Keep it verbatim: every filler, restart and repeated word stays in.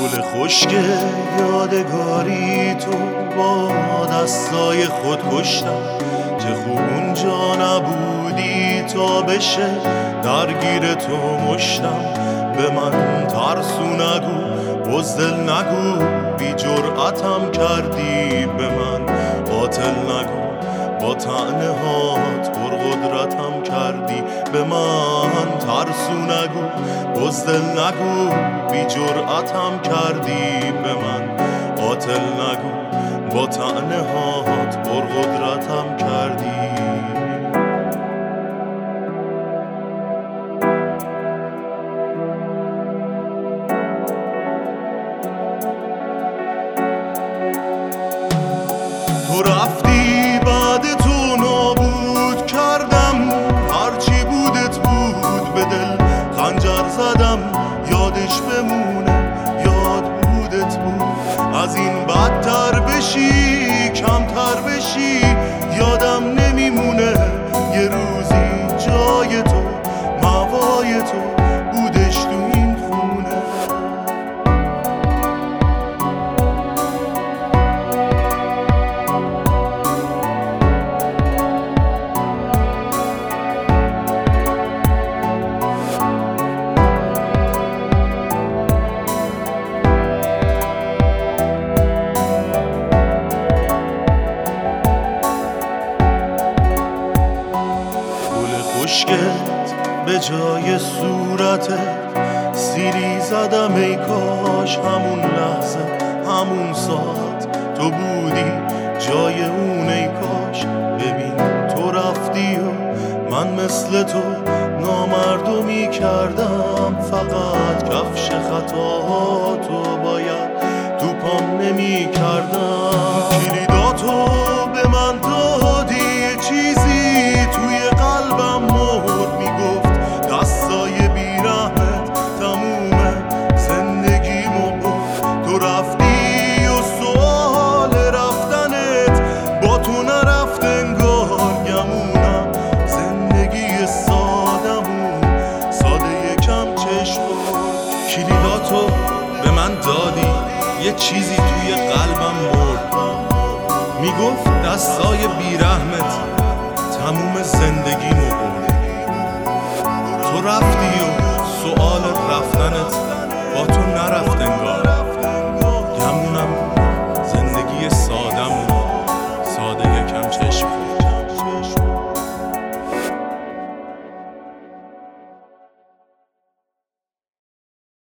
گل خشک یادگاری تو با دستای خود کشتم. چه خوب اونجا نبودی تا بشه درگیر تو مشتم. به من ترسو نگو، بزدل نگو، بی جرأتم کردی. به من قاتل نگو، با طعنه هات پر قدرتم کردی. به من ترسو نگو، بزدل نگو، بی جرأتم کردی. به من قاتل نگو، با طعنه هات پر قدرتم کردی. تو رفتی بعد تو نابود کردم، هرچی بودت بود به دل خنجر زدم. یادش بمونه یاد بودت بود، از این بدتر بشی کمتر بشی یادم نمیمونه. یه روزی جای تو موای تو بودش تو این خونه. خشکت به جای صورتت سیلی زدم. ای کاش همون لحظه همون ساعت تو بودی جای اون. ای کاش ببین تو رفتی و من مثل تو نامردمی کردم. فقط کفش خطاهاتو باید تو پام نمی کردم. کلیداتو به من دادی، یه چیزی توی قلبم مهر میگفت دستای بیرحمت تموم زندگیمو برد. تو رفتی و سوال رفتنت با تو نرفت انگار گمونم. زندگی سادمون ساده یکم چشم برد. کلیداتو به من دادی، یه چیزی توی قلبم مرد میگفت دستای بیرحمت تموم زندگیمو برد. تو رفتی و سوال رفتنت با تو نرفت انگار